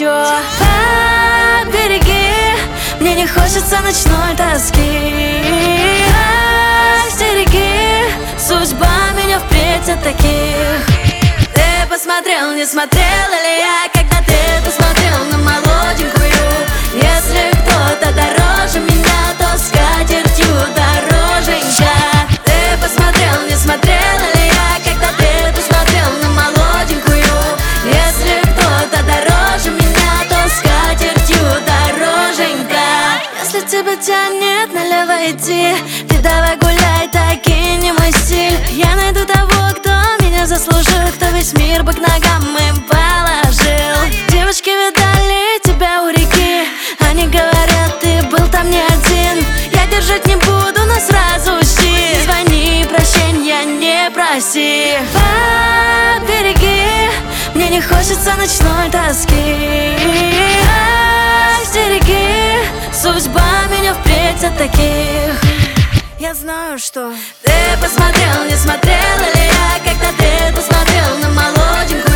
еще. Побереги, мне не хочется ночной тоски. Остереги, судьба меня впредь от таких. Ты посмотрел, не смотрела ли я, когда ты посмотрел на молоденькую? Если кто-то дороже меня, то скатертью дороженька. Ты посмотрел, не смотрела ли я, когда ты посмотрел на молоденькую? Если кто-то дороже меня, то скатертью дороженька. Если тебя тянет налево идти, ты давай гуляй, таки не мой стиль. Я найду того, кто меня заслужил, кто весь мир бы к ногам им положил. Девочки видали тебя у реки, они говорят, ты был там не один. Я держать не буду, но сразу учти, звони, прощения не проси. Побереги, мне не хочется ночной тоски. Остереги, судьба меня впредь от таких. Я знаю, что ты посмотрел, не смотрела ли я, когда ты посмотрел на молоденькую?